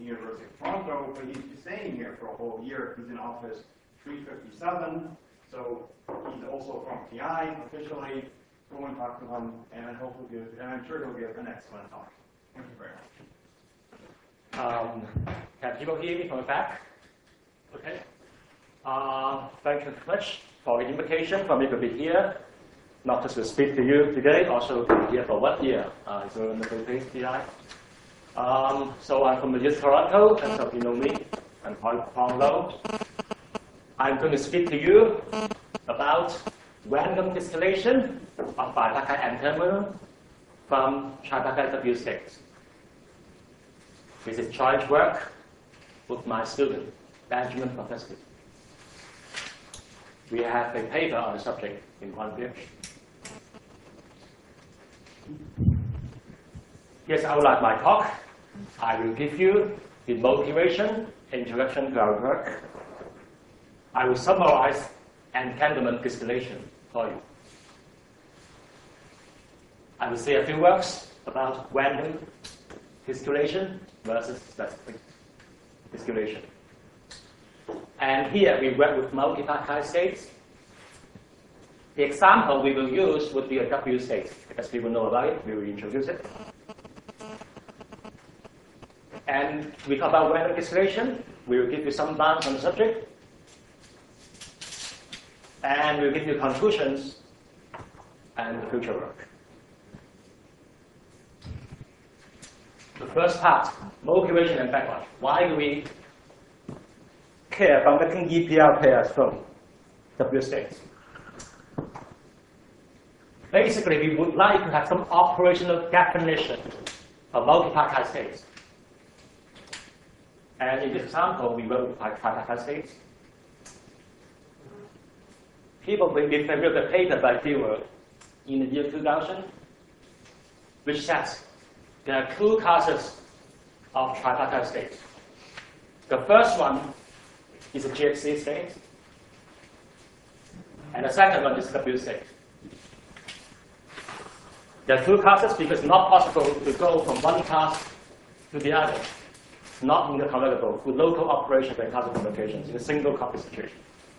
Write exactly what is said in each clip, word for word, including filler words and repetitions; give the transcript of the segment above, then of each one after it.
the University of Toronto, but he's staying here for a whole year. He's in office three fifty-seven, so he's also from T I officially. So I want to talk to him, and I hope he'll give, and I'm sure he'll give an excellent talk. Thank you very much. Um, can people hear me from the back? Okay. Uh, thank you very much for the invitation for me to be here. Not just to speak to you today, also to be here for one year. Uh, so in the Philippines, T I. Um, so I'm from the University of Toronto, and so you know me. I'm Hong Lo. I'm going to speak to you about random distillation of bipartite N-terminal from tripartite W states. This is joint work with my student, Benjamin Professor. We have a paper on the subject in Cambridge. Here's the outline of my talk. I will give you the motivation, introduction to our work. I will summarize entanglement distillation for you. I will say a few words about random distillation versus specific distillation. And here we work with multipartite states. The example we will use would be a W state. As people know about it, we will introduce it. And we talk about random distillation. We will give you some bounds on the subject. And we'll give you conclusions and the future work. The first part, motivation and background. Why do we care about making E P R pairs from W states? Basically, we would like to have some operational definition of multipartite states. And in this example, we work with tripartite states. People will be familiar with the paper by Dewar in the year two thousand, which says there are two classes of tripartite states. The first one is a G X C state, and the second one is W state. There are two classes because it's not possible to go from one class to the other. It's not interconnectable with local operations and classical communications in a single copy situation.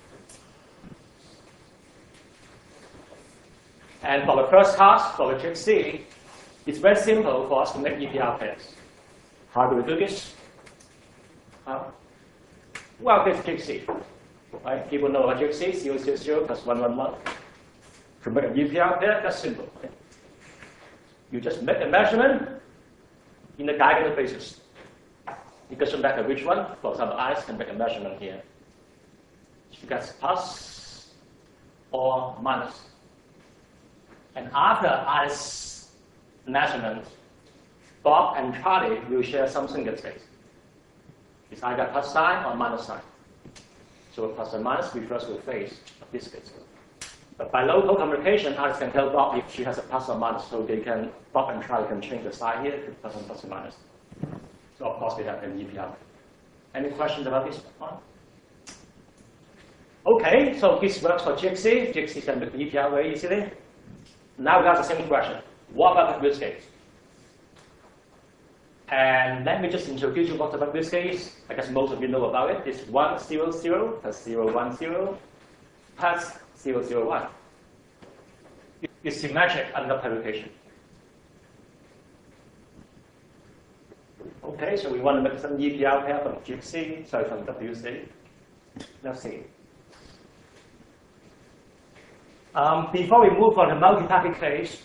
And for the first class, for the G X C, it's very simple for us to make E P R pairs. How do we do this? How? Well, this G X C. Right? People know about G X C, zero, zero, zero plus one, one, one. To make an E P R pair, that's simple. Okay? You just make a measurement in the diagonal basis. It doesn't matter which one. For example, Alice can make a measurement here. She gets plus or minus. And after Alice's measurement, Bob and Charlie will share some single space. It's either plus sign or minus sign. So plus and minus refers to the phase of this space. But by local communication, Alice can tell Bob if she has a plus or minus, so they can, Bob and Charlie can change the sign here to plus and plus and minus. So of course they have an E P R. Any questions about this one? Okay, so this works for G X C. G X C can make the E P R very easily. Now we have the same question. What about W states? And let me just introduce you what the W states. I guess most of you know about it. It's one, zero, zero, plus zero, one, zero, plus zero, zero, one. It's symmetric under permutation. Okay, so we want to make some E P R pair from G X C, sorry, from W state. Let's see. Um, before we move on to multipartite case,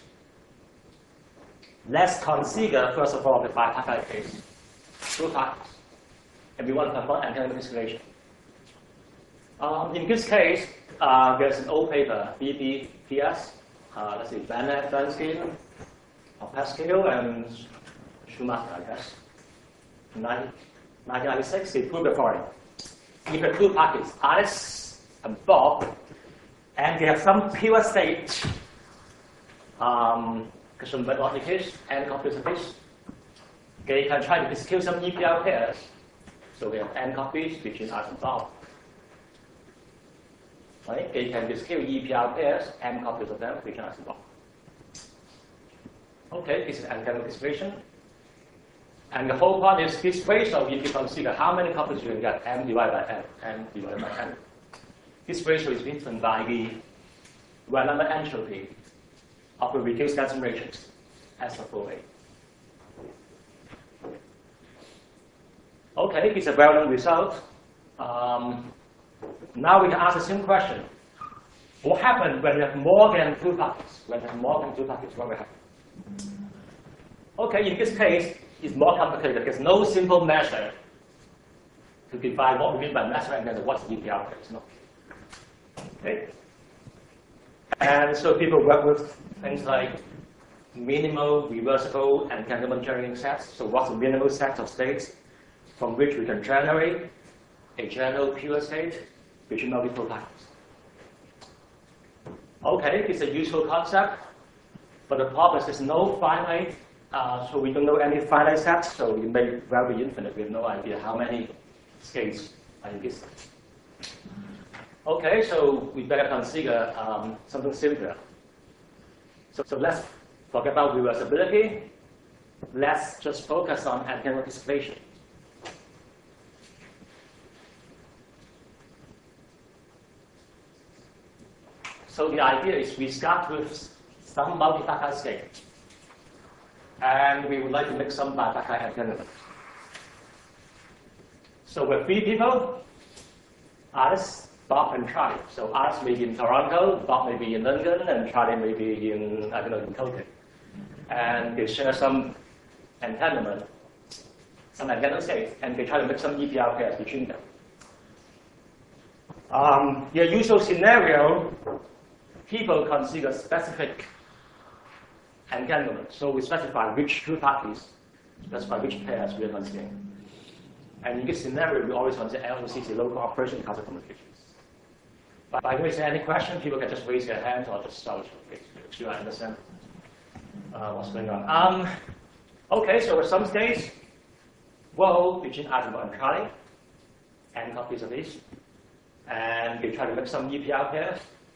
let's consider, first of all, the bipartite case. Two parties. And we want to perform entanglement distillation. Um, in this case, uh, there's an old paper, B B P S. Uh, let's see, Bennett, Bernstein, Pascal, and Schumacher, I guess. In nineteen ninety-six, they proved the following. If the two parties, Alice and Bob, and they have some pure state, um, and copies of this, they can try to distill some E P R pairs. So we have n copies between Alice and Bob. Right? They can distill E P R pairs, n copies of them between Alice and Bob. Okay, this is entanglement distillation. And the whole point is this ratio, if you consider how many copies you can get, m divided by n, n divided by n. This ratio is written by the well-number entropy of the reduced Ganson matrix S of O A. Okay, it's a well-known result. Um, now we can ask the same question. What happens when we have more than two parties? When we have more than two parties, what will happen? Okay, in this case, it's more complicated. There's no simple measure to define what we mean by measure and then what's the E P R case. No. Okay. And so people work with things like minimal, reversible, and entanglement generating sets. So what's the minimal set of states from which we can generate a general pure state between multiple parties? Okay, it's a useful concept, but the problem is there's no finite, uh, so we don't know any finite sets, so it may well be infinite. We have no idea how many states are in this. Okay, so we better consider um, something simpler. So, so let's forget about reversibility. Let's just focus on entanglement dissipation. So the idea is we start with some multi-factor state, and we would like to make some bi-factor entanglement. So with three people, Alice, Bob, and Charlie. So Alice may be in Toronto, Bob may be in London, and Charlie may be in, I don't know, in Tokyo. And they share some entanglement, some entanglement state, and they try to make some E P R pairs between them. Um, the usual scenario, people consider specific entanglement. So we specify which two parties, specify which pairs we are considering. And in this scenario, we always consider L O C C, local operation class communications. But by the way, is there any question? People can just raise their hand or just shout. Do I understand uh, what's going on? Um, okay, so with some states, well, between Algebra and Charlie, n copies of each, and we try to make some E P R pairs.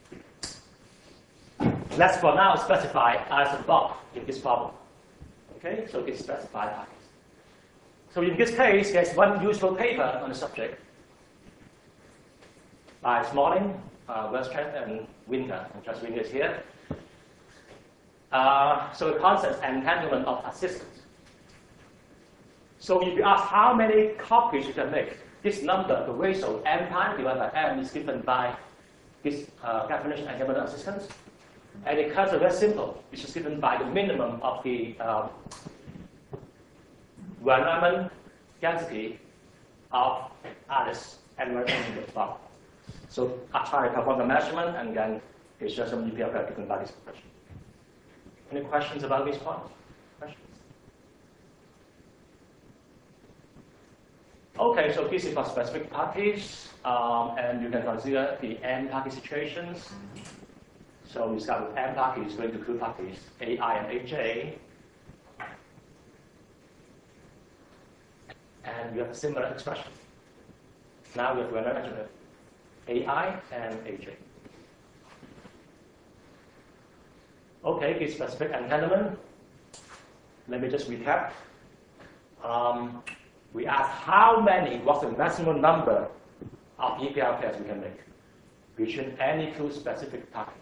Let's for now specify as a Bob in this problem. Okay, so it's specified parties. So in this case, there's one useful paper on the subject by Smalling, uh, Westcott, and Winter. And just Winter is here. Uh, so the concept entanglement of assistance. So if you ask how many copies you can make, this number, the ratio m pi divided by m, is given by this uh, definition entanglement of assistance. And it comes very simple. It's just given by the minimum of the uh, Riemann density of Alice and Riemann of Bob. So I try to perform the measurement, and then it's just some E P R pair given by this expression. Any questions about this point? Questions? Okay, so this is for specific parties, um, and you can consider the n party situations. So we start with n parties going to two parties, A I and A J. And we have a similar expression. Now we have to measure A I and A J. Okay, this specific entanglement. Let me just recap. Um, we asked how many, what's the maximum number of E P R pairs we can make between any two specific parties.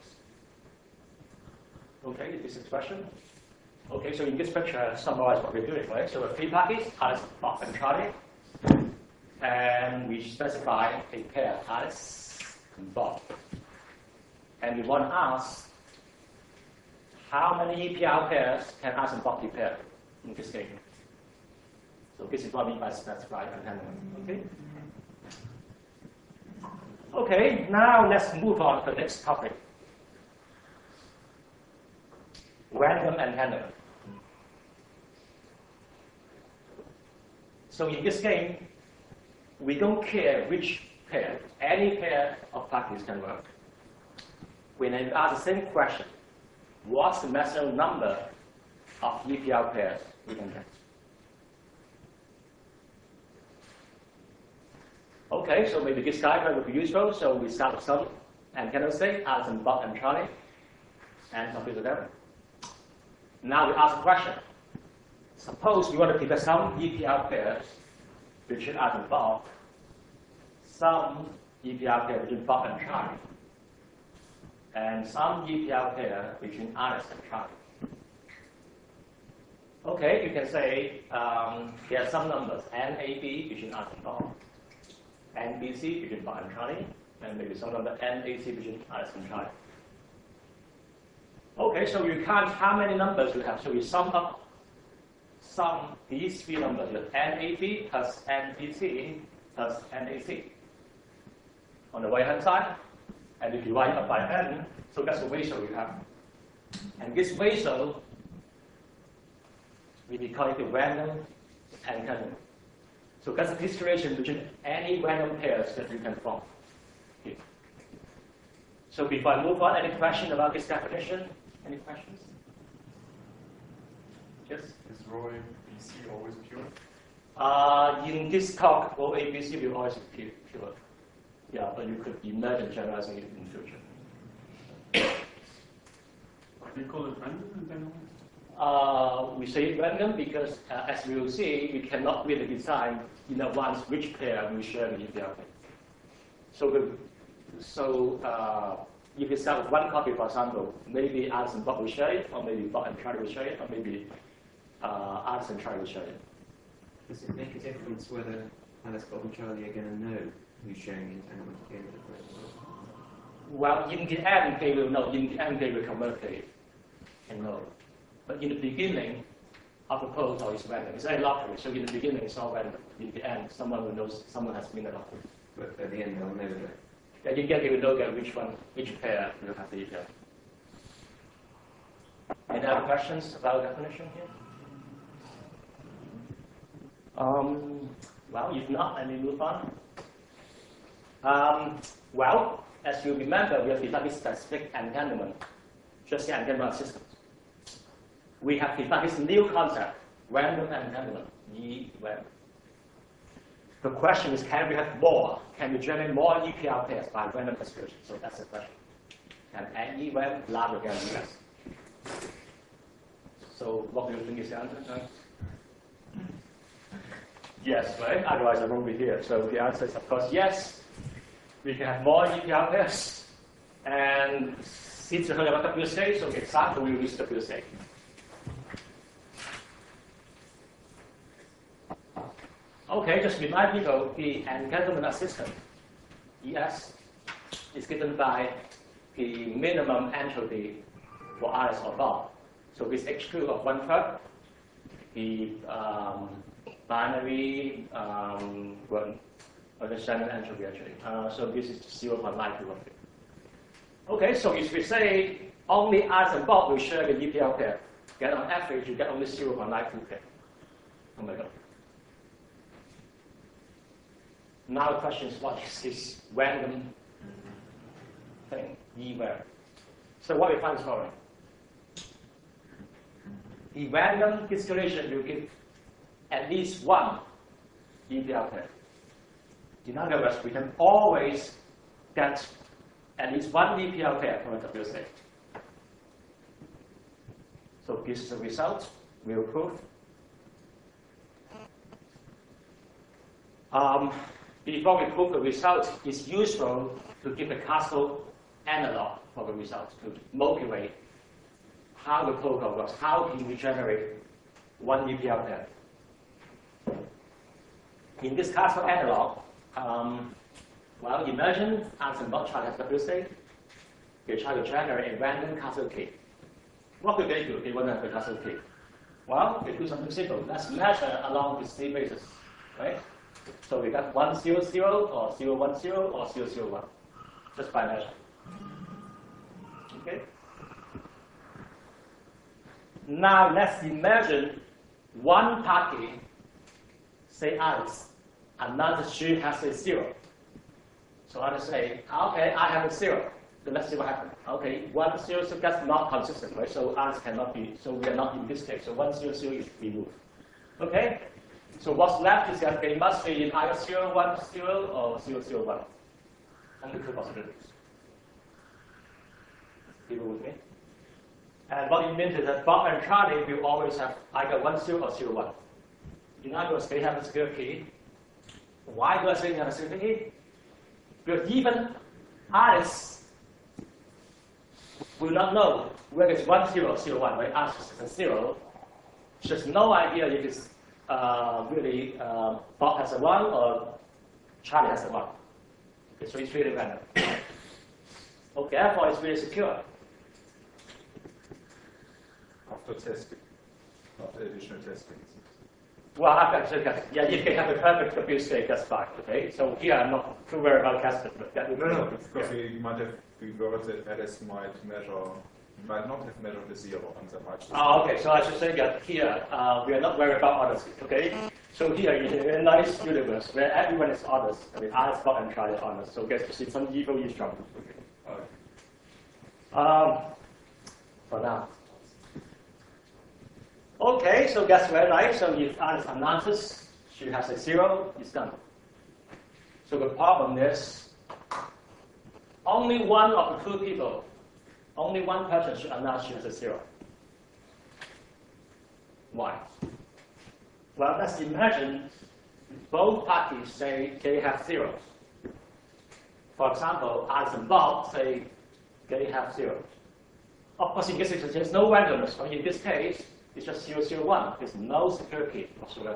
Okay, this expression. Okay, so in this picture, summarize what we're doing, right? So we have three parties, Alice, Bob, and Charlie. And we specify a pair, Alice and Bob. And we want to ask how many E P R pairs can Alice and Bob be paired in this game. So this is what I mean by specified entanglement. Okay? Okay, now let's move on to the next topic. Random entanglement. So in this game, we don't care which pair, any pair of parties can work. When I ask the same question, what's the maximum number of E P R pairs we can get? Okay, so maybe this diagram would be useful. So we start with some entanglement state, Alice and Bob and Charlie, and compute them. Now we ask a question. suppose we want to prepare some E P R pairs between Alice and Bob, some E P R pair between Bob and Charlie, and some E P R pair between Alice and Charlie. Okay, you can say um, there are some numbers N A B between Alice and Bob, N B C between Bob and Charlie, and maybe some number N A C between Alice and Charlie. Okay, so you count how many numbers you have. So you sum up sum these three numbers with N A B plus N B C plus N A C on the right hand side, and you divide up by N, so that's the ratio you have. And this ratio, we call it the random entanglement. So that's a distribution between any random pairs that you can form. Here. So before I move on, any question about this definition? Any questions? Yes? Is rho A B C always pure? Uh, in this talk, rho A B C will always be pure. Yeah, but you could imagine generalizing it in the future. Do you call it random entanglement? Uh, we say it random because, uh, as we will see, we cannot really design in advance which pair we share the E P R pair. So, the, so uh, if you start with one copy, for example, maybe Alice and Bob will share it, or maybe Bob and Charlie will share it, or maybe uh, Alice and Charlie will share it. Does it make a difference whether Alice, Bob, and Charlie are going to know who's sharing the entanglement at the end of the process? Well, in the end, they will know. In the end, they will communicate and know. But in the beginning of the protocol, it's random. It's a lottery. So in the beginning, it's all random. In the end, someone will know someone has been a lottery. But at the end, they'll know that. Then you get you will know that which one, which pair will have the E P R. Any other questions about definition here? Um, well, if not, let me move on. Um, well, as you remember, we have defined this specific entanglement, just the entanglement systems. We have defined this new concept, random entanglement, E random. The question is, can we have more? Can we generate more E P R pairs by random distribution? So that's the question. Can any random larger than yes? So what do you think is the answer? Yes, right? Otherwise I won't be here. So the answer is, of course, yes. We can have more E P R pairs. And since you heard about W S A, so the example we will use W S A. Okay, just remind people, the entanglement system, E S, is given by the minimum entropy for Alice or Bob. So with H two of one third, the um, binary um, well, the standard entropy actually. Uh, so this is zero point nine two roughly. Okay, so if we say only Alice and Bob will share the E P R pair, then on average you get only zero point nine two pair. Oh my god. Now the question is, what is this random thing, E where? So what we find is following. The random distribution will give at least one E P R pair. In other words, we can always get at least one E P R pair from a W S A. So this is the result we will prove. Um, before we prove the result, it's useful to give a classical analog for the result to motivate how the protocol works. How can we generate one E P R pair? In this classical analog, um, well, imagine Alice and Bob try to have W S A. They try to generate a random classical key. What do they do? They want to have a classical key. Well, they do something simple. Let's measure along the state basis, right? So we got one zero zero or zero one zero or zero zero one, just by measure. Okay. Now let's imagine one party, say Alice, another she has a zero. So I just say, okay, I have a zero. Then let's see what happens. Okay, one zero, so that's not consistent, right? So Alice cannot be, so we are not in this case. So one zero zero is removed. Okay? So what's left is that they must be in either zero one zero or zero zero one. Only two possibilities. People with me? And what it means is that Bob and Charlie will always have either one zero or zero one. In other words, they have a secure key. Why do I say they have a secure key? Because even Alice will not know whether it's one zero or zero one. When Alice is a zero, she has no idea if it's uh, really uh, Bob has a one or Charlie has a one. Okay, so it's really random. Okay, therefore it's really secure. After testing, after additional testing. Well, after yeah, if you have a perfect abuse state, that's fine. Okay, so here I'm not too worried about Casper, but that would No, no, be because we might have reversed that Alice might measure, might not have measured the zero, and that might just. Ah, okay, so I should say that here uh, we are not worried about honesty. Okay, so here is a very nice universe where everyone is honest. I mean, I spot and try to honest. So guess you see some evil eavesdropping. Okay. Um, for now. Okay, so that's very nice. So if Alice announces she has a zero, it's done. So the problem is only one of the two people, only one person should announce she has a zero. Why? Well, let's imagine both parties say they have zeros. For example, Alice and Bob say they have zeros. Of course, in this case, there's no randomness. But in this case, it's just zero, zero, one. There's no security whatsoever.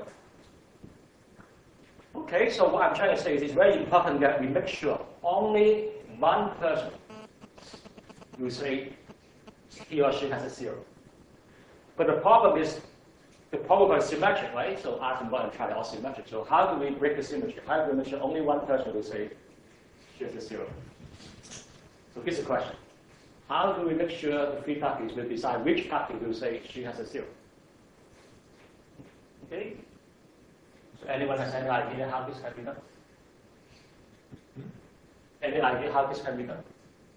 Okay, so what I'm trying to say is it's very important that we make sure only one person will say he or she has a zero. But the problem is the problem is symmetric, right? So Alice and Bob and Charlie are symmetric. So how do we break the symmetry? How do we make sure only one person will say she has a zero? So here's the question. How do we make sure the three parties will decide which party will say she has a zero? Okay? So anyone has any idea how this can be done? Any idea how this can be done?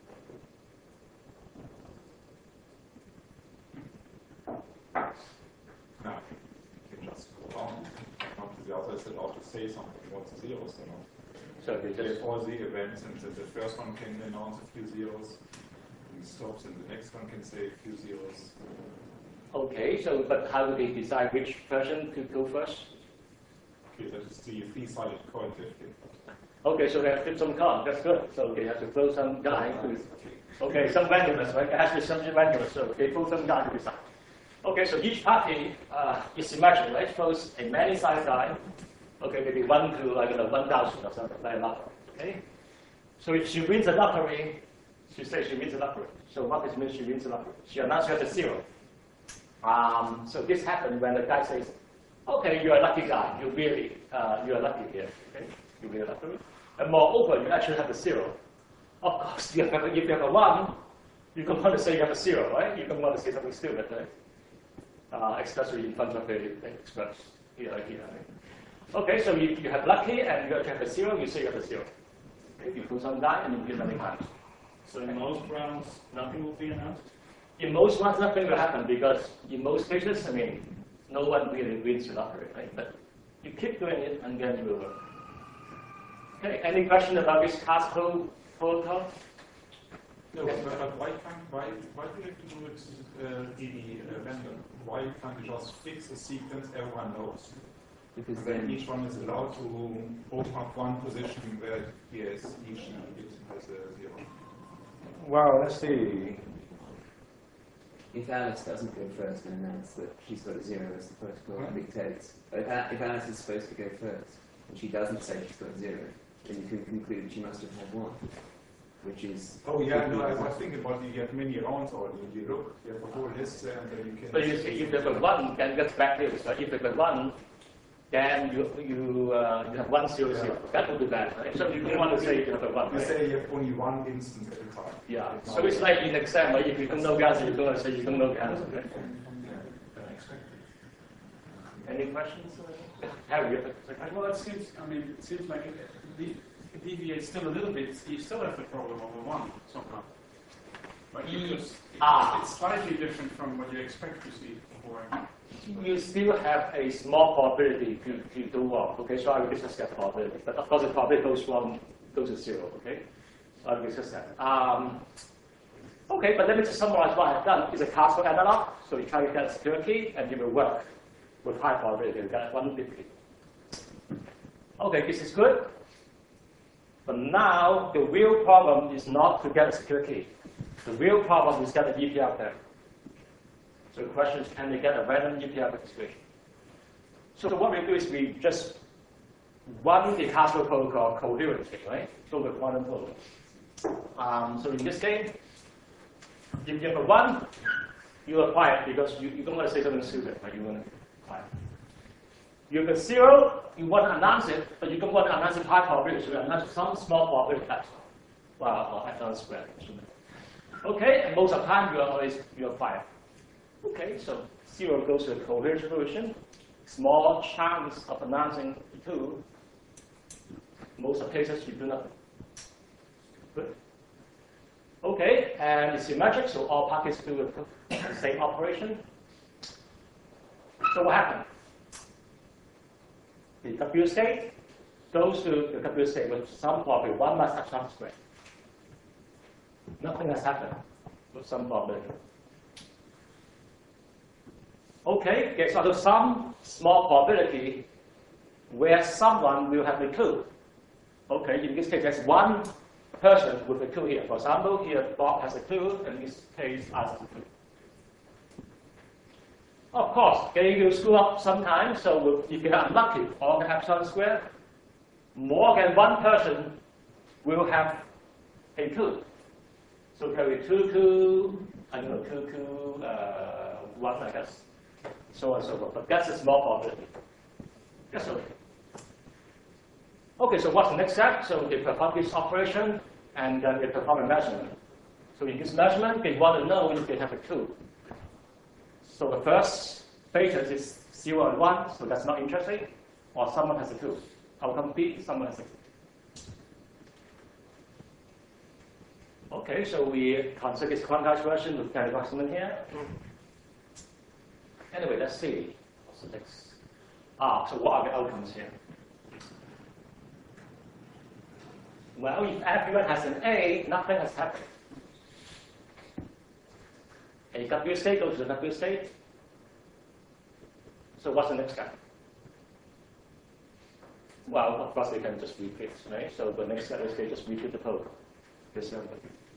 No, you can just go on. Come to the other side to say something about the zeros or not. So we There's just all the events, and the, the first one can announce a few zeros, and stops, and the next one can say a few zeros. okay. So, but how do they decide which person to go first? Okay, that is the three-sided coin fifty. Okay, so they have to flip some cards. That's good. So they have to throw some guy to. Okay, some randomness, right? There has to be some randomness. So they throw some guy to decide. Okay, so each party uh, is symmetric, right? Throws a many-sized die. Okay, maybe one to like you know, one thousand or something like that. Okay. So if she wins the lottery, she says she wins the lottery. So what does it mean she wins the lottery? She announces a zero. Um, so this happens when the guy says, "Okay, you're a lucky guy. You really, uh, you're lucky here. Okay, you win the lottery." And moreover, you actually have a zero. Of course, you have, if you have a one, you don't want to say you have a zero, right? You don't want to say something stupid, right? Uh, especially in front of the experts here, here. Okay, so you, you have lucky and you have a zero, you say you have a zero. Okay, you put some die and you give something back. So in most rounds, nothing will be announced? In most ones, nothing will happen because in most cases, I mean, no one really wins the lottery, right? But you keep doing it and then you will work. Okay, any question about this Casper protocol? No, but, but why can't why why do you have to do it uh, the uh, random? Why can't you just fix a sequence everyone knows? Because Then then each one is allowed to open up one position where yes, each bit has a zero. Well, let's see. if Alice doesn't go first and announce that she's got a zero as the protocol dictates, if, A- if Alice is supposed to go first and she doesn't say she's got a zero, then you can conclude that she must have had one, which is. Oh yeah, no, I was thinking about you get many rounds or you look, you have a whole list there and then you can. So you see, if there's a one, then that's back here. So if there's a one, then you you uh, you have one zero zero. That would be bad, right? So you don't want to say you have a one. You Right? say you have only one instance at a time. Yeah. So it's like in exam, right? If you don't know the answer, you're going to say you don't know the answer, right? Any questions? Harry, you have a question? Well, it seems, I mean, it seems like it, de- it deviates still a little bit. You still have the problem of a one somehow. But because Ah. it's slightly different from what you expect to see before. You still have a small probability to, to do wrong. Okay, so I will discuss that probability. But of course, the probability goes wrong, goes to zero. Okay, so I will discuss that. Um, Okay, but let me just summarize what I've done. It's a classical analog, so you try to get a secure key, and you will work with high probability to get one fifty. Okay, this is good. But now, the real problem is not to get a secure key. The real problem is get an E P R pair. So the question is, can they get a random E P R distribution? So what we do is we just run the classical protocol coherently, right? So with quantum protocol. Um, so in this case, if you have a one, you apply it because you, you don't want to say something stupid, right? You want to apply it. You have a zero, you want to announce it, but you don't want to announce it high probability, so you announce some small probability at, well, or epsilon squared. Okay, and most of the time you are always you apply it. Okay, so zero goes to the coherent solution. Small chance of announcing two. Most of the cases you do nothing. Good. Okay, and it's symmetric, so all packets do the same operation. So what happened? The W state goes to the W state with some probability, one less epsilon squared. Nothing has happened with some probability. Okay, there's also some small probability where someone will have a clue. Okay, in this case, there's one person with a clue here. For example, here Bob has a clue, and in this case, I have a clue. Of course, they will screw up sometimes, so if you're unlucky, or the epsilon squared, more than one person will have a clue. So carry two, two, I don't know, two, two, uh, one, I guess, so on and so forth. But that's a small probability. That's okay. Okay, so what's the next step? So they perform this operation, and then they perform a measurement. So in this measurement, they want to know if they have a clue. So the first beta is zero and one, so that's not interesting. Or someone has a clue. Outcome B, someone has a clue. Okay, so we consider this quantized version with Gary Waxman here. Anyway, let's see. What's the next? Ah, so what are the outcomes here? Well, if everyone has an A, nothing has happened. A W state goes to the W state. So what's the next step? Well, of course, they can just repeat, right? So the next step is they just repeat the code. This number.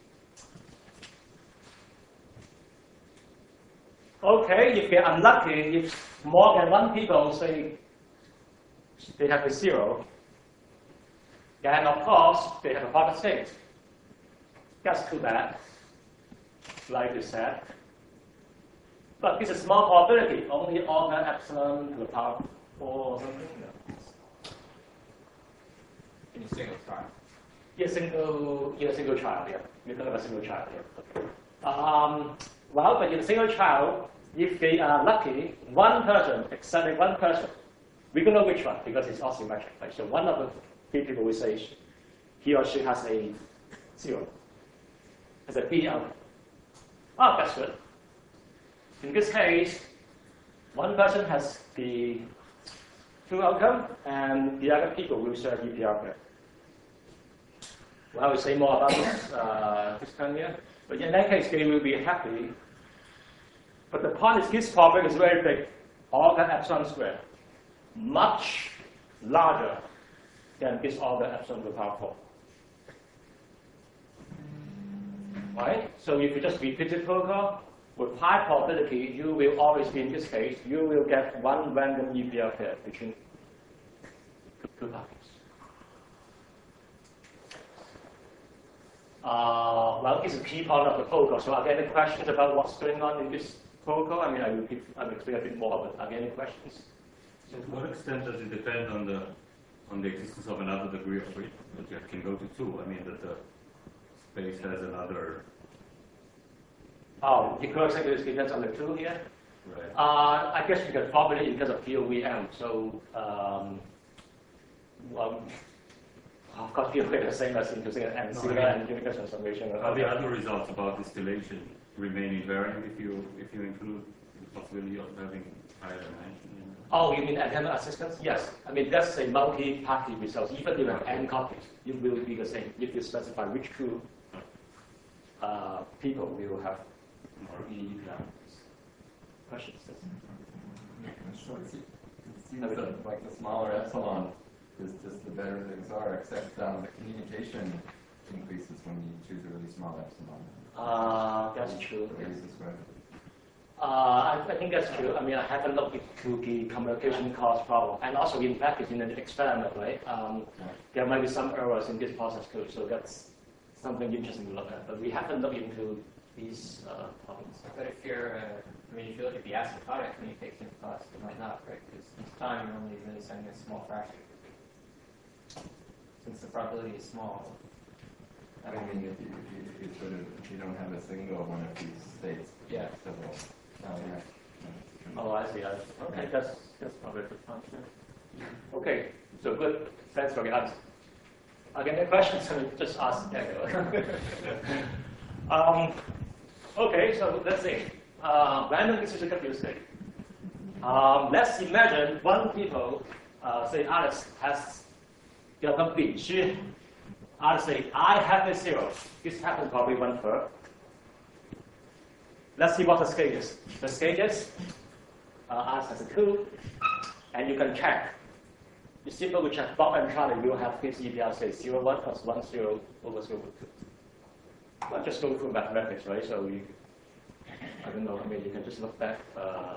Okay, if they're unlucky, if more than one people say they have a zero, then of course they have a product state. That's too bad, like you said. But it's a small probability, only order epsilon to the power four or something. In a single time. In a single, in a single child, yeah. You can have a single child here. Um, well, but in a single child, if they are lucky, one person, exactly one person, we don't know which one because it's all symmetric. Right? So one of the three people will say he or she has a zero, has a B outcome. Oh, that's good. In this case, one person has the true outcome, and the other people will share E P R pair. Well, I will say more about this, uh, this time here. But in that case, they will be happy. But the point is, this problem is very big, order epsilon squared, much larger than this order epsilon to the power four. Right? So if you just repeat the protocol, with high probability, you will always be, in this case, you will get one random E P R pair between two packets. Uh, well, it's a key part of the protocol. So are there any questions about what's going on in this protocol? I mean, I will, keep, I will explain a bit more, but are there any questions? So to what extent does it depend on the on the existence of another degree of freedom that you can go to two? I mean, that the space has another. Oh, the correct sector depends on the two here. Right. Uh, I guess because probably because of P O V M. So, um, well, of course, P O V M is the same as using an M C No, I and universal transformation. Are the other results about distillation remain invariant if you if you include the possibility of having higher dimension? Oh, you mean antenna assistance? Yes. I mean, that's a multi-party result. Even if you have n copies, it will be the same if you specify which two uh, people will have more E E P R. Questions? So it se- it seems that like the smaller epsilon is just the better things are, except um, the communication increases when you choose a really small epsilon. Uh, that's true. Raise the square. Uh, I, I think that's true. I mean, I haven't looked into the communication cost problem. And also, in fact, in an experiment, right, um, there might be some errors in this process code. So that's something interesting to look at. But we haven't looked into these uh, problems. But if you're, uh, I mean, if you look at the asymptotic communication cost, it might not, right? Because each time you're only really sending a small fraction. Since the probability is small. I mean, if you, if you, if you sort of, if you don't have a single one of these states, Yeah. several. Oh, yeah. Oh, I see. I, okay, that's, that's probably a good function. Okay, so good. Thanks for the answer. Again, the questions, just ask Daniel. um, okay, so let's see. Uh, random decision W state. Um, let's imagine one people, uh, say Alex has the number B. She, Alex say, I have a zero. This happens probably one third. Let's see what the scale is. The scale is, uh, Alex has a two, and you can check. You simply check Bob and Charlie will have his E P R say zero, one plus one, zero over zero, two. Well, just go through mathematics, right? So you, I don't know, I mean, you can just look back. Uh,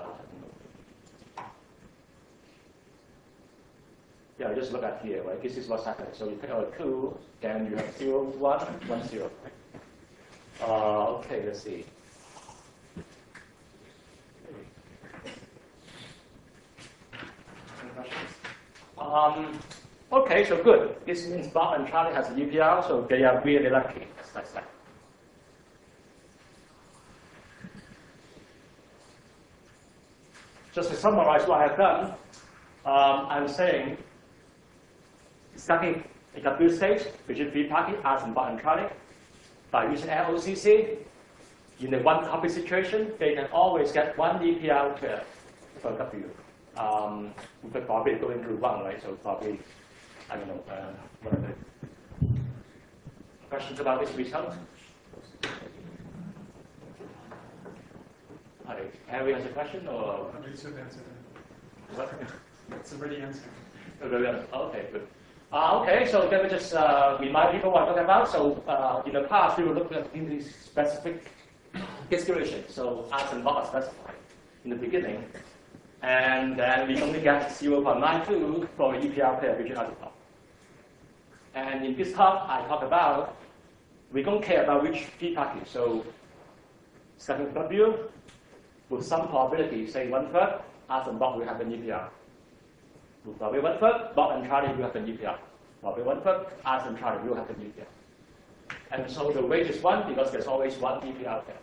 yeah, just look at here, right? This is what's happening. So you take out a two, then you have zero, one, one, zero. Uh, okay, let's see. Any questions? Um, okay, so good. This means Bob and Charlie has a U P R, so they are really lucky. That's that. Just to summarize what I've done, um, I'm saying starting a W state between three parties, Alex and Bob and Charlie, by using L O C C, in the one copy situation, they can always get one E P R pair for W. Um, but probably going to one, right? So probably, I don't know, uh, what are the questions about this result? Hi, Harry has a question or? I really should answer that. What? It's already answered. Okay, good. Uh, okay, so let me just uh, remind people what I'm talking about. So uh, in the past, we were looking at in these specific distribution. So Alex and Bob are specified in the beginning. And then we only get zero point nine two for the E P R pair between Alex and Bob. And in this talk, I talk about, we don't care about which P package. So second W, with some probability, say one third, Alex and Bob will have an E P R. With probably one third, Bob and Charlie will have an E P R. Probably one third, Alex and Charlie will have an E P R. And so the weight is one because there's always one E P R pair.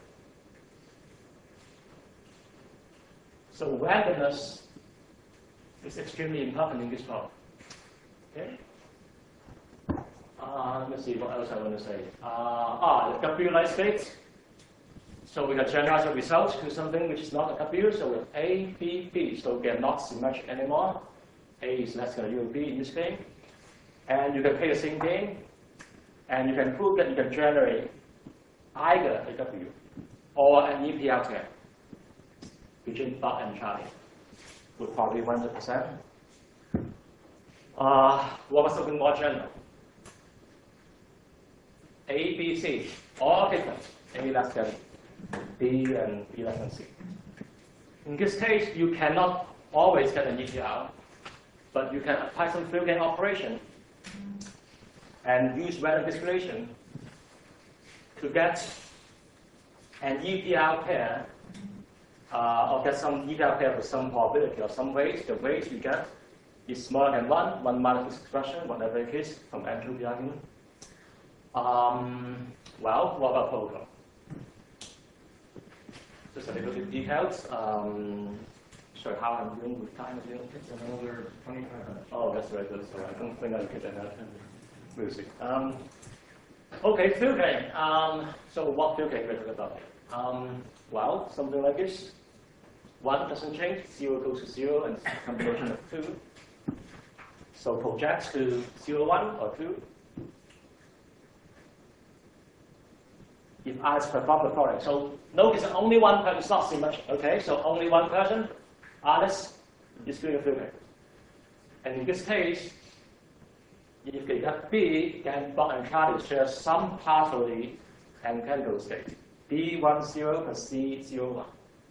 So randomness is extremely important in this problem. Okay? Uh, let's see what else I want to say. Uh, ah, the W-like state. So we can generalize the result to something which is not a W. So we have A, B, B. So they're not symmetric anymore. A is less than U of B in this game. And you can play the same game. And you can prove that you can generate either a W or an E P R pair between Bob and Charlie with probably one hundred percent. Uh, what was something more general? A, B, C, all different. A less than B and B less than C. In this case, you cannot always get an E P R, but you can apply some field gain operation and use random distribution to get an E P R pair, uh, or get some E P R pair with some probability or some weight. The weight you get is smaller than one, one minus this expression, whatever it is, from entropy argument. Um, well, what about protocol? Just a little bit details. Um, sorry, how I'm doing with time again? Another twenty-five minutes. Oh, that's very good. So I don't think I could that. We'll see. Um, okay, field gain. Um, so what field gain we're talking about? Um, well, something like this. One doesn't change, zero goes to zero, and it's a combination of two. So project to zero, one, or two. if I perform the product. So notice that only one person, it's not symmetric, okay? So only one person, Alice, is doing a filming. And in this case, if they have B, then Bob and Charlie share some partially entangled state. B one zero plus C zero one.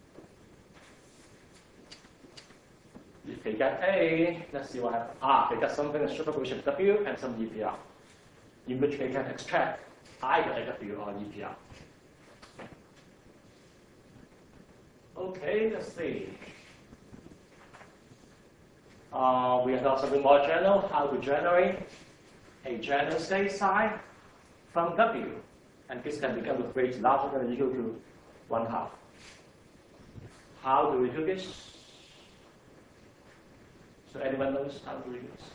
If they get A, let's see what happens. Ah, they got something in superposition W and some E P R, in which they can extract either A W or E P R. Okay, let's see. Uh, we have something more general, how to generate a general state psi from W. And this can become a rate larger than or equal to one half. How do we do this? So anyone knows how to do this?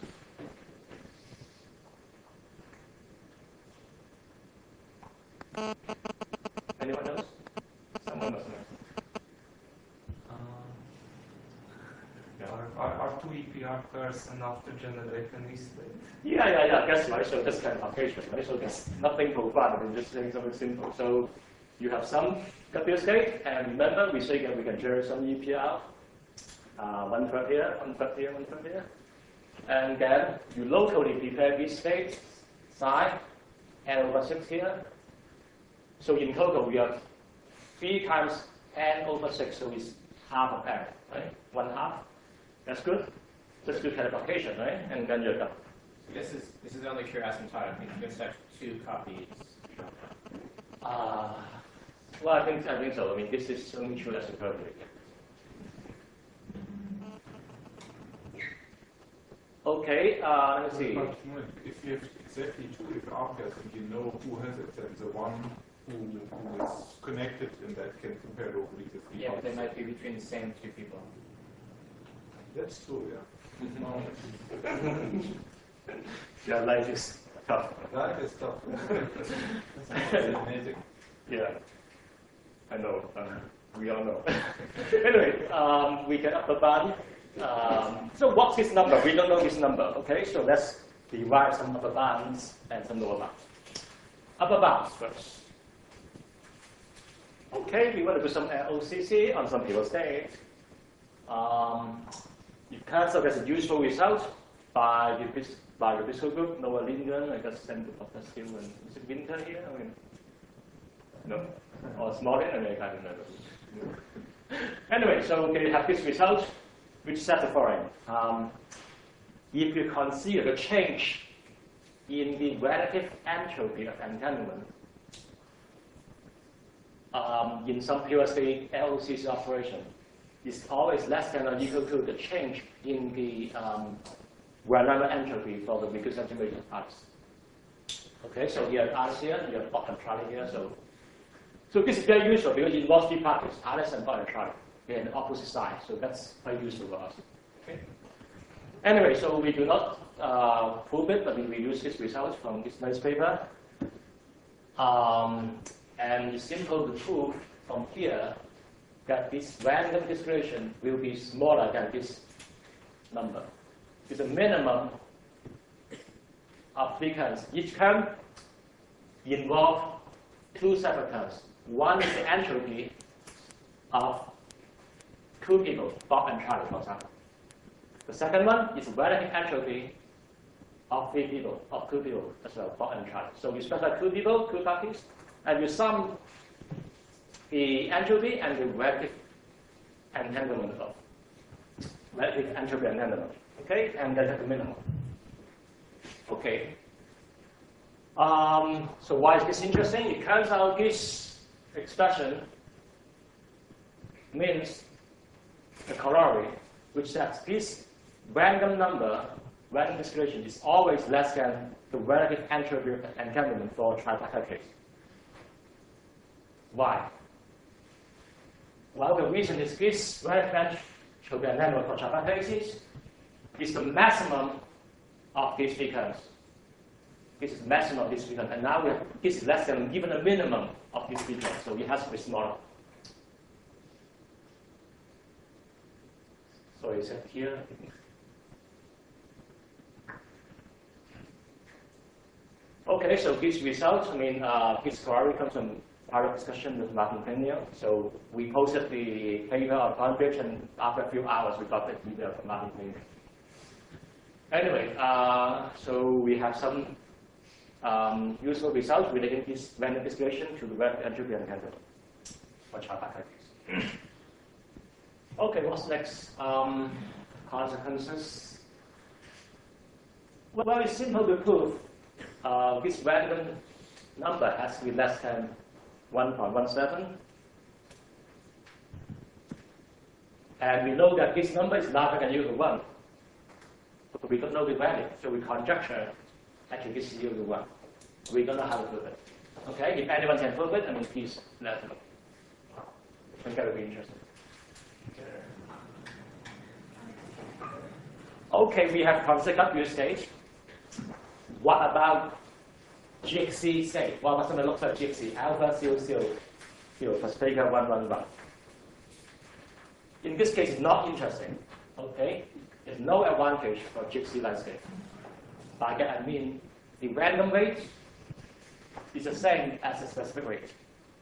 Anyone knows? Someone must know. Are, are two E P R pairs enough to generate an E-state? Yeah, yeah, yeah, that's right. So that's kind of application, right? So there's nothing profound, I'm just saying something simple. So you have some W state, and remember we say that we can generate some E P R, uh, one third here, one third here, one third here. And then you locally prepare this state, psi, n over six here. So in total we have three times n over six, so it's half of n, right? One half. That's good. That's good kind of application, right? And then you're done. This is this is only pure asymptotic. You can have two copies. Uh, well, I think I think so. I mean, this is only true asymptotically. Okay. Uh, let's see. But if you have exactly two E P R pairs and you know who has it, then the one who, who is connected in that can compare locally to three Yeah, but they others. might be between the same two people. That's true, yeah. Yeah, life is tough. Life is tough. That's amazing. Yeah, I know. Uh, we all know. Anyway, um, we can upper bound. Um, so what's this number? We don't know this number. Okay, so let's derive some upper bounds and some lower bounds. Upper bounds first. Okay, we want to do some L O C C on some pure state. Um, you can so that's a useful result by the by the visual group, Noah Linden, I just sent to Doctor Steele and is it Winter here? I mean, no, or Smolin, I mean, I can't remember. Anyway, so we have this result, which says the following: um, if you consider the change in the relative entropy of entanglement um, in some pure state L O C C operation, is always less than or equal to the change in the um, granular entropy for the reconcentrated parts. Okay, so you have Alice here, you have Bob and Charlie here. So, so this is very useful because it involves three parties, Alice and Bob and Charlie. They're on the opposite side, so that's very useful for us. Okay. Anyway, so we do not uh, prove it, but we use this result from this nice paper. Um, and it's simple to prove from here that this random distribution will be smaller than this number. It's a minimum of three terms. Each term involves two separate terms. One is the entropy of two people, Bob and Charlie, for example. The second one is relative entropy of three people, of two people as well, Bob and Charlie. So you specify two people, two parties, and you sum the entropy and the relative entanglement of relative entropy entanglement. Okay, and then have the minimum. Okay. Um, so why is this interesting? It turns out this expression means the corollary, which says this random number, random distribution, is always less than the relative entropy entanglement for a trifecta case. Why? Well, the reason is this relative entropy entanglement for trifecta cases is the maximum of these three terms. This is the maximum of these three terms. And now we have, this is less than even the minimum of these three terms. So it has to be smaller. So it's here. Okay, so this result, I mean, uh, this corollary comes from private discussion with Martin Pena. So we posted the paper on FoundBridge, and after a few hours, we got the email from Martin Pena. Anyway, uh, so we have some um, useful results relating this random distribution to the web entropy entanglement for child activities. Okay, what's next? Um, consequences. Well, it's simple to prove. Uh, this random number has to be less than one point one seven. And we know that this number is larger than equal to one. But we don't know the value, so we conjecture actually this is equal to one. We don't know how to prove it. Okay, if anyone can prove it, I mean, please let us know. I think that would be interesting. Okay, we have considered use case. What about G X C state? Well, what's going to look like G X C? Alpha zero zero zero plus beta one one one. In this case, it's not interesting. Okay, there's no advantage for G X C landscape. By that I mean the random rate is the same as the specific rate.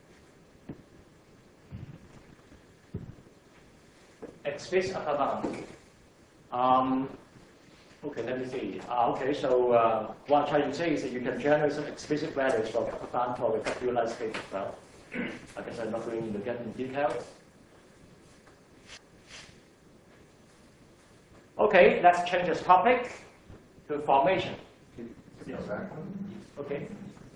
Explicit upper bound. Um, okay, let me see. Uh, okay, so uh, what I'm trying to say is that you can generate some explicit values for upper bound for the W landscape as well. I guess I'm not going to get in detail. Okay, let's change this topic to formation. Yes. Okay.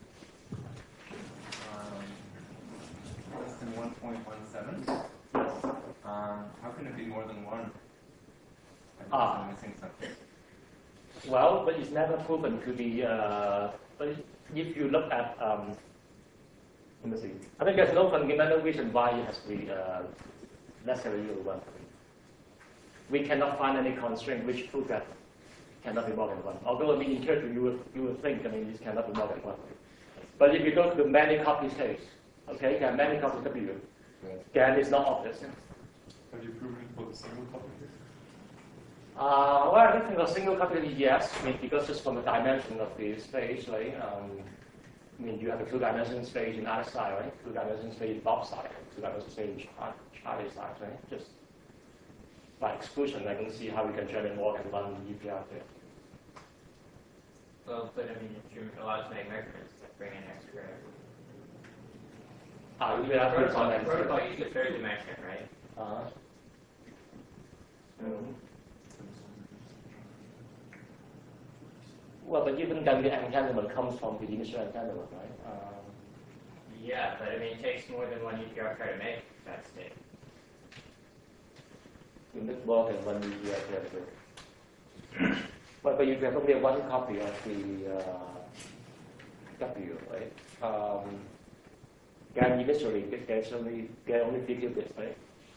Um, less than one point one seven. Yes. Um, how can it be more than one? I guess Ah. I'm missing something. Well, but it's never proven to be. Uh, but if you look at, um, let me see. I think there's no fundamental reason why it has to be uh, less than or equal to one. We cannot find any constraint which prove that it cannot be more than one. Although I mean, in theory, you would you would think I mean it cannot be more than one. But if you go to the many copies case, okay, there are many copies W, Right. then it's not obvious. Have you proven it for the single copy? Uh, well, I think a single copy, yes. I mean, because just from the dimension of the space, right? Um, I mean, you have a two-dimensional space in other side, right? Two-dimensional space in Bob side, two-dimensional space in Char Charlie side, right? Just by exclusion, I can see how we can generate more than one E P R there. Well, but I mean, if you're allowed to make measurements that bring in extra gravity. Ah, we have to Protocol, comment. protocol uses third dimension, right? Uh, mm. Well, but even then, the entanglement comes from the initial entanglement, right? Um, Yeah, but I mean, it takes more than one E P R to make that state. you need more than one E P R there. But, but you have only one copy of the uh, W, right? Um, and initially, there's only, there are only three qubits, right?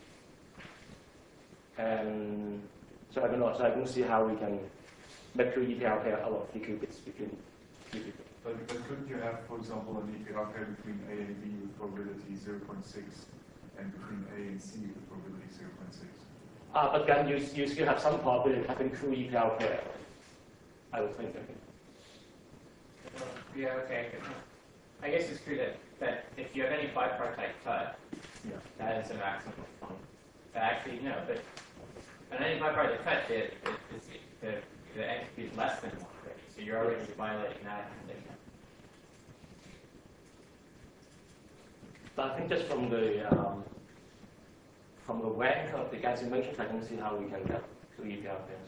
And so I don't know, so I don't see how we can make two E P R pair out of three qubits between three qubits. But, but couldn't you have, for example, an E P R pair between A and B with probability zero point six and between A and C with probability zero point six? Ah, but then you, you still have some probability of having two E P R pair, I would think. Yeah, okay. I guess it's true that, that if you have any bipartite cut, Yeah. that is a maximum point. But actually, no, but on any bipartite cut, the, the, the, the entropy is less than one, right? So you're already violating that condition. But I think just from the um, from the rank of the Gaussian matrix, I can see how we can get two E P R pairs.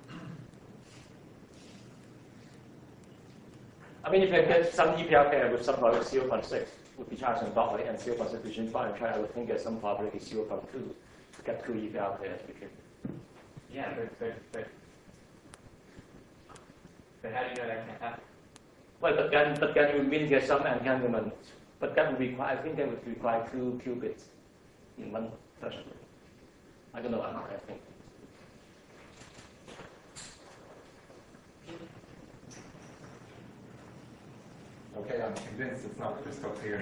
I mean, if I get some E P R pair with some probability zero point six would be charged on dot, right, and zero point six between five and try, I would think there's some probability zero point two to get two E P R pairs. Because Yeah, but, but, but, but how do you know that can't happen? well, but then, but then you mean there's some entanglement. But that would require, I think that would require two qubits in one person. I don't know, I I think. Okay, I'm convinced it's not crystal clear.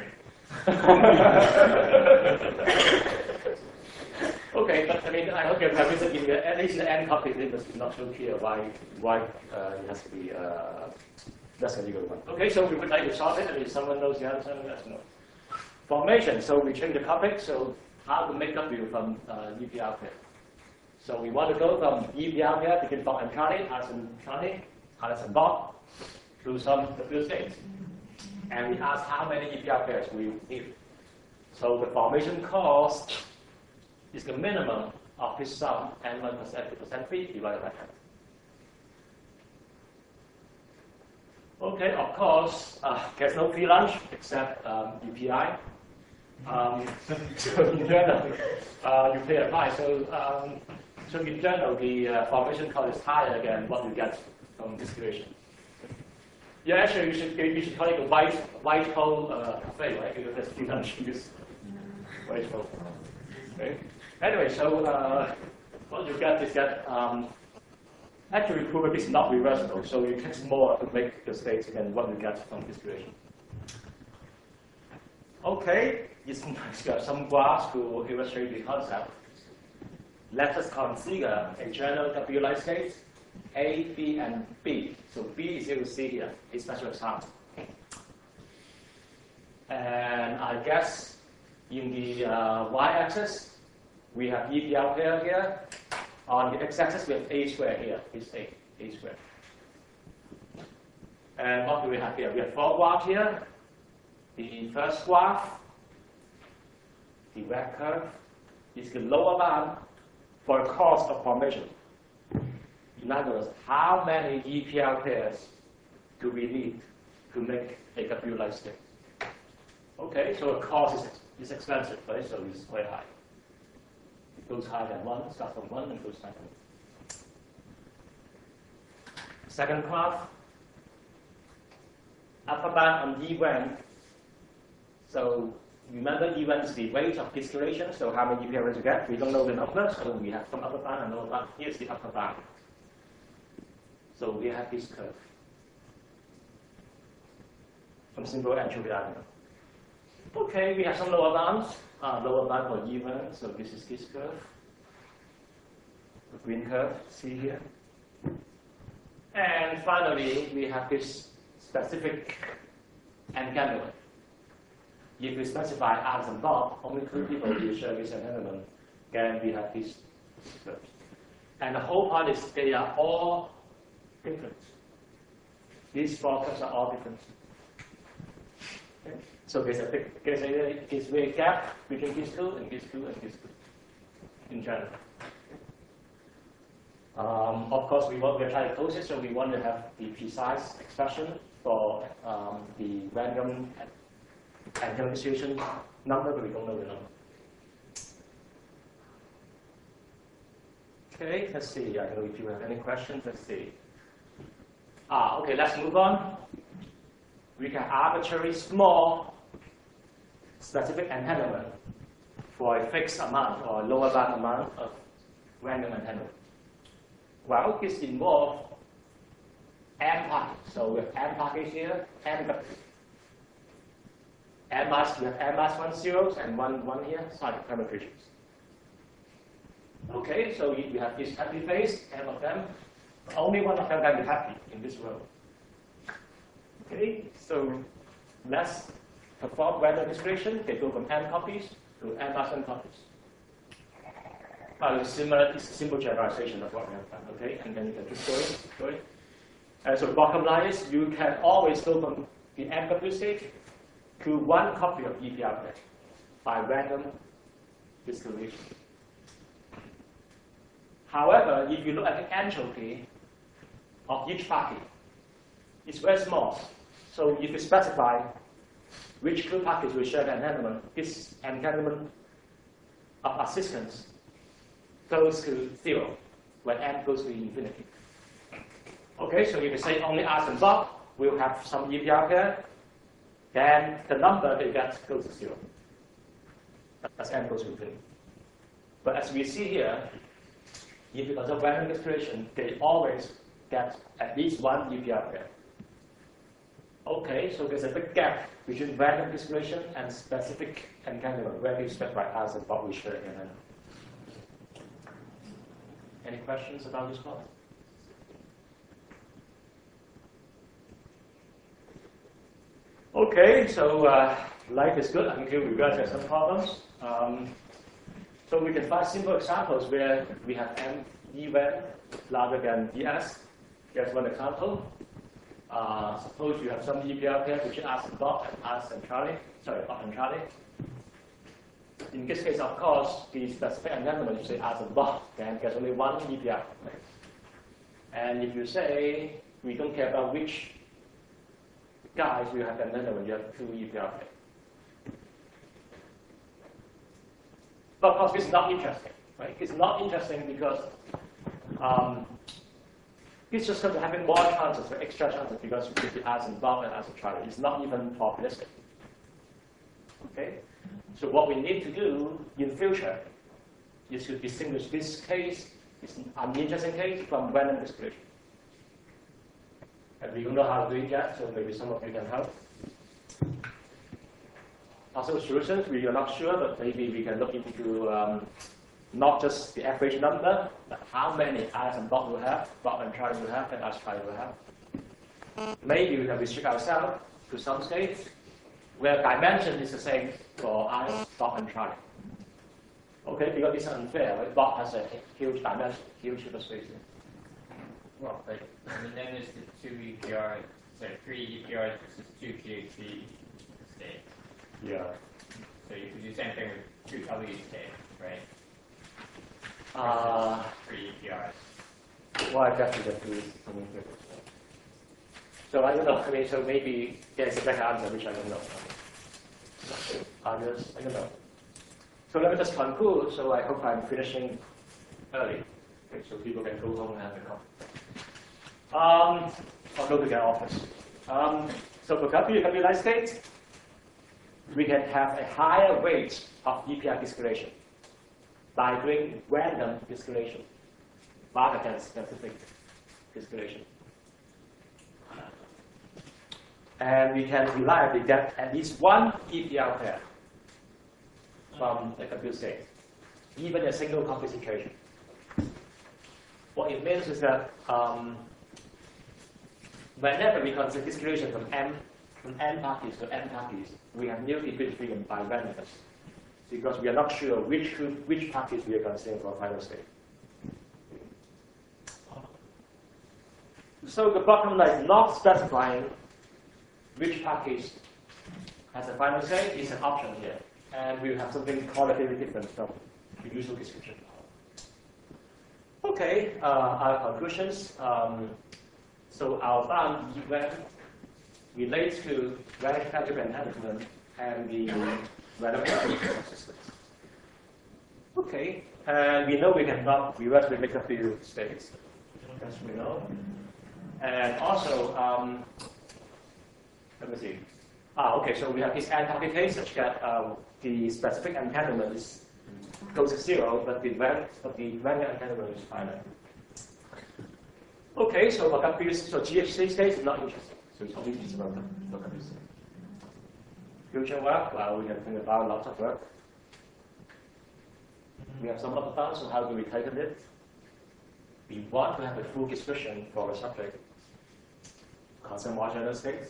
Okay, but I mean, I hope you have visited in the, at least the end copy, it was not so clear why, why uh, it has to be uh, less than equal to one. Okay, so we would like to solve it, and if someone knows the answer, let us know. Formation, so we change the topic, so how to make W from uh, E P R pair. So we want to go from E P R pair between Bob and Charlie, Alice and Charlie, Alice and Bob, to some W states. And we ask how many E P R pairs we need. So the formation cost is the minimum of this sum, n one plus n two plus n three divided by n. Okay, of course, uh, there's no free lunch except um, U P I. Um, so in general, uh, you pay a price. So, um, so in general, the uh, formation cost is higher than what you get from distillation. Yeah, actually, you should you should call it a white white hole uh, cafe, right? Because there's free lunch in this white hole. Okay. Anyway, so uh, what you get is that um, actually probably is not reversible. So it takes more to make the states than what you get from distillation. Okay, it's nice to have some graphs to illustrate the concept. Let us consider a general W-like state, A, B, and B. So B is you will see here, a special example. And I guess in the uh, y-axis, we have E P R pair here. On the x-axis, we have A squared here. It's A, A squared. And what do we have here? We have four graphs here. The first graph, the red curve, is the lower bound for the cost of formation. In other words, how many E P R pairs do we need to make a W-like state? Okay, so the cost is, is expensive, right? So it's quite high. It goes higher than one, starts from one and goes higher than one. Second graph, upper bound on E one. So remember, E one is the rate of distillation, so how many E P R you get? We don't know the number, so we have some upper bound and lower bound. Here's the upper bound. So we have this curve from simple anchovy diagram. Okay, we have some lower bounds. Uh, lower bound for E one, so this is this curve. The green curve, see here. And finally, we have this specific entanglement. If we specify Alice and Bob, only two people will share this entanglement, then we have these curves. And the whole point is they are all different. These four curves are all different. Okay. So there's a big, there's a, there's a gap between these two and these two and these two in general. Um, of course, we want, we're trying to close it, so we want to have the precise expression for um, the random and distribution number, but we don't know the number. Okay, let's see. I don't know if you have any questions. Let's see. Ah, okay, let's move on. We can arbitrarily small specific entanglement for a fixed amount or lower bound amount of random entanglement. Well, this involves m packets. So we have m packets here, m m mass, we have m mass one zeros and one one here, sign permutations. Okay, so we have this happy phase, m of them. Only one of them can be happy in this row. Okay, so let's perform random distribution. They go from m copies to m mass one copies. Uh, it's similar, it's a simple generalization of what we have done. Okay, and then you can just go in, go in. And so the bottom line is you can always go from the M W state to one copy of E P R pair by random distribution. However, if you look at the entropy of each packet, it's very small. So if you specify which two packets will share the entanglement, this entanglement of assistance goes to zero when m goes to infinity. Okay, so if you say only Alice and Bob will have some E P R pair, then the number they get goes to zero as m goes to infinity. But as we see here, if you observe random distribution, they always get at least one E P R pair. Okay, so there's a big gap between random distribution and specific entanglement, where you specify Alice and Bob will share the entanglement. Any questions about this part? Okay, so uh, life is good until we realize there are some problems. Um, so we can find simple examples where we have m even larger than ds. Here's one example. Uh, suppose you have some E P R pair which asks Bob and asks and Charlie, sorry, Bob and Charlie. In this case, of course, the specific entanglement, you say ask Bob, then there's only one E P R. Right? And if you say we don't care about which guys you have entanglement, you have two E P R pairs. But of course, this is not interesting, right? It's not interesting because um, it's just going to having more chances, or extra chances, because you could ask and Bob and ask and Charlie. It's not even probabilistic. Okay? So what we need to do in future is to distinguish this case, this uninteresting case, from random distribution. And we don't know how to do it yet, so maybe some of you can help. Possible solutions, we are not sure, but maybe we can look into um, not just the average number, but how many Alice and Bob will have, Bob and Charlie will have, and Alice and Charlie will have. Maybe we can restrict ourselves to some states where dimension is the same for Alice, Bob, and Charlie. Okay, because it's unfair, right? Bob has a huge dimension, huge superspace. Well, but and then there's the two E P R, so three E P Rs versus two P H D states. Yeah. So you could do the same thing with two W states, right? Uh, Three E P Rs. well, I guess we can do something different. So I don't know. I mean, so maybe there's a better answer, which I don't know. Others, I don't know. So let me just conclude. So I hope I'm finishing early, okay, so people can go home and have a coffee. Um, or go to their office. Um, so for W W light states, we can have a higher rate of E P R distillation by doing random distillation rather than specific distillation. And we can reliably get at least one E P R pair from the W state, even a single copy situation. What it means is that um, whenever we consider distillation from M, from N parties to N parties, we have new equilibrium by randomness, because we are not sure which which parties we are considering for final state. So the bottom line is not specifying which package has a final state is an option here, and we have something qualitatively different from the usual description. Okay, uh, our conclusions. Um, so our bound event relates to random factor enhancement and the random systems. Okay, and we know we cannot reverse the Makerfield states, as we know. And also, um, let me see. Ah, okay, so we have this n-party case such that uh, the specific entanglement is goes to zero, but the random, but the random entanglement is finite. Okay, so for W, so G H C states is not interesting. So it's only just about for W C. Future work, well, we can think about lots of work. We have some other thoughts on how do we tighten it. We want to have a full description for a subject. Constant marginal states.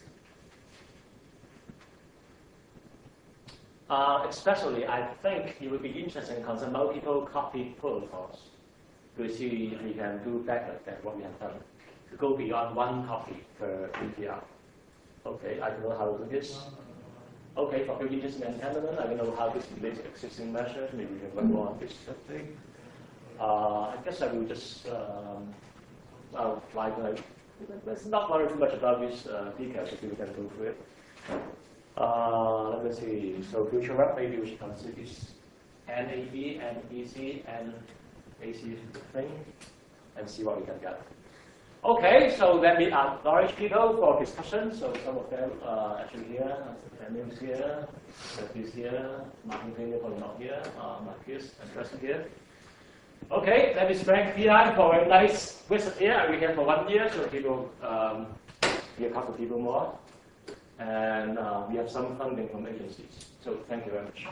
Uh, especially, I think it would be interesting to consider multiple copy protocols to see if we can do better than what we have done, to go beyond one copy per E P R. Okay, I don't know how to do this. Okay, for interesting entanglement, I don't know how this relates to existing measures. Maybe we can work more on this thing. Uh, I guess I will just, um, well, like, like, let's not worry too much about these uh, details if we can go through it. Uh, let me see. So future work, maybe we should consider this N A B, N E C, and A C thing, and see what we can get. Okay, so let me acknowledge people for discussion. So some of them are actually here. Daniel's here, Sophie's here, Martin Taylor probably not here, uh, Marcus and Preston here. Okay, let me thank P I for a nice visit here. I'll be here for one year, so people, um, we have a couple of people more. And uh, we have some funding from agencies. So thank you very much.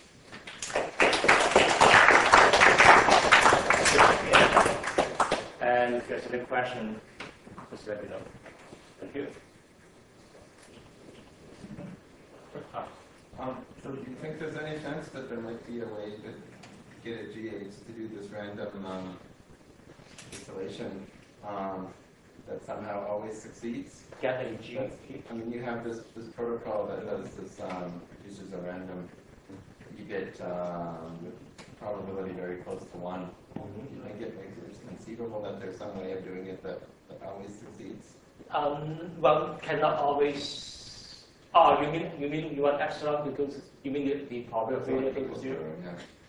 And if there's a big question, just let me know. Thank you. Uh, Um, so do you think there's any chance that there might be a way to get a G H to do this random um, distillation um, that somehow always succeeds? Get a G. That's- I mean, you have this, this protocol that does this, um, produces a random, you get um, probability very close to one. Do you think it makes it conceivable that there's some way of doing it that, that always succeeds? Um, well, cannot always. Oh, you mean you mean you want epsilon because you mean the, the probability Equals equals zero? Yeah.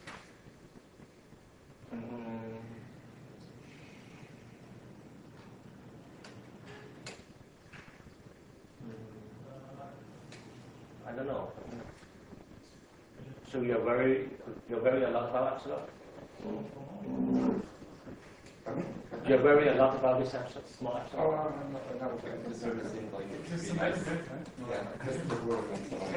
Mm. I don't know. So you're very you're very a lot about epsilon. You're worried a lot about this epsilon, small epsilon. Oh, no, no, no, it just sort of seemed like it Just should a be nice nice. bit, right? Yeah, because of the rule.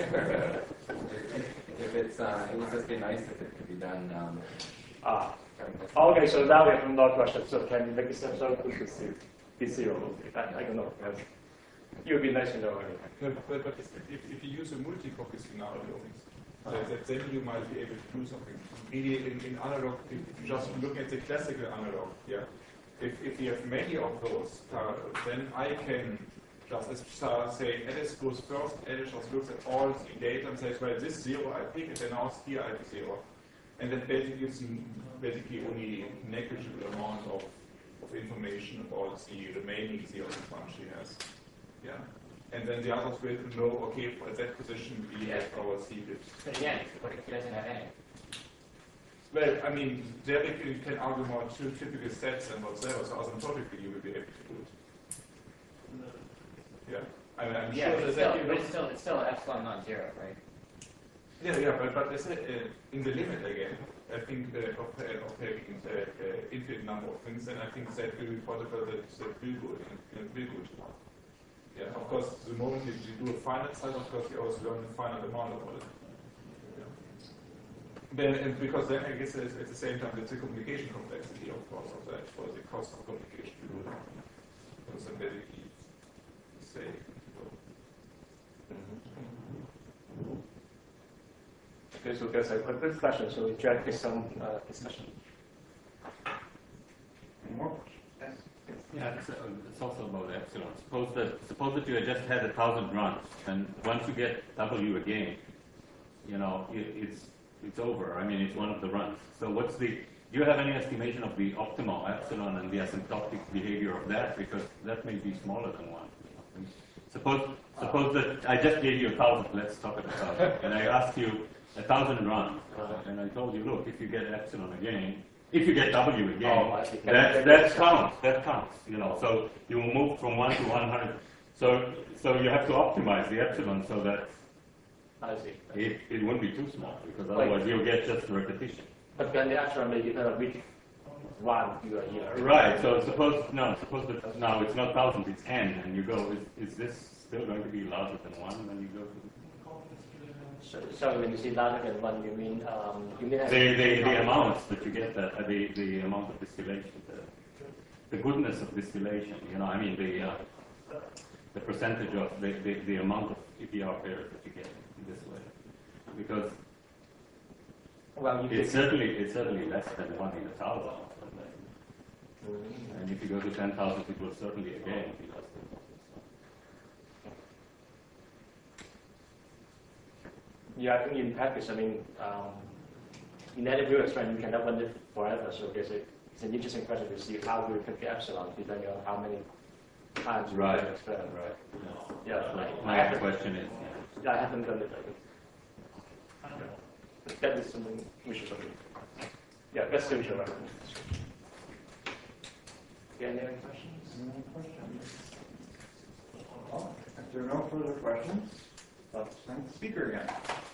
If if it's, uh, it would just be nice if it could be done, um, Ah. during this- Okay, so now we have more questions. So can you make this episode equal to be zero? I, I don't know. Yes. It would be nice to know. Anyway. No, but, but if, if you use a multi-copy scenario, that, that then you might be able to do something. Really, in, in analog, if you just look at the classical analog, yeah. If, if you have many of those parallels, then I can just start saying Alice goes first, Alice just looks at all the data and says, well, this zero I pick, and then now here I have zero. And then basically it's basically only negligible amount of, of information about the remaining zeros one she has. Yeah. And then the others will know, okay, at that position we have our C bit. But again, what if he doesn't have any? Well, I mean, there you can argue about two typical sets and whatever, so asymptotically you will be able to do it. Yeah. I mean, I'm Yeah, sure but it's that still, you but look, it's still, it's still epsilon not zero, right? yeah, yeah, but, but is it, uh, in the limit again, I think uh, of, uh, of having the uh, infinite number of things, then I think that will be possible that that will good and will good. Yeah, of course, the moment you you do a finite size, of course, you also learn a finite amount of it. Then, and because then I guess it's, at the same time it's a communication complexity, of course, of that for the cost of communication. Because then basically say, Okay, so there's a quick question. So we drag this some uh, discussion. Any more questions? Yes. Yeah, it's, uh, it's also about epsilon. Suppose that suppose that you had just had a thousand runs, and once you get W again, you know, it, it's it's over. I mean, it's one of the runs. So what's the? Do you have any estimation of the optimal epsilon and the asymptotic behavior of that? Because that may be smaller than one. Suppose suppose that I just gave you a thousand. Let's talk about a thousand, and I asked you a thousand runs, and I told you, look, if you get epsilon again. If you get W again, Oh, I see. that, that counts, that counts, you know, so you will move from one to one hundred. So, so you have to optimize the epsilon so that I see. it, it won't be too small, because otherwise you'll get just repetition. But then the epsilon may be kind of big one you are here. Right, so suppose, no, suppose that now it's not thousand, it's n, and you go, is, is this still going to be larger than one when you go to So, so when you say larger than one, you mean um, you mean the, the, the amounts that you get, that, uh, the, the amount of distillation, the, the goodness of distillation, you know, I mean the, uh, the percentage of the, the, the amount of E P R pairs that you get in this way. Because well, you it's think- certainly, it's certainly less than one in a thousand. And if you go to ten thousand, it will certainly again be less than one. Yeah, I think in practice, I mean, um, in any real experiment, you cannot run it forever. So there's a, it's an interesting question to see how do you pick the epsilon depending on how many times you Right. run the experiment. Right. Yeah, like, I My haven't, question is, I haven't done it. I think. That is something we should look at. Yeah, that's the usual recommendation. Yeah, any other questions? Any questions? Well, if there are no further questions, let's thank the speaker again.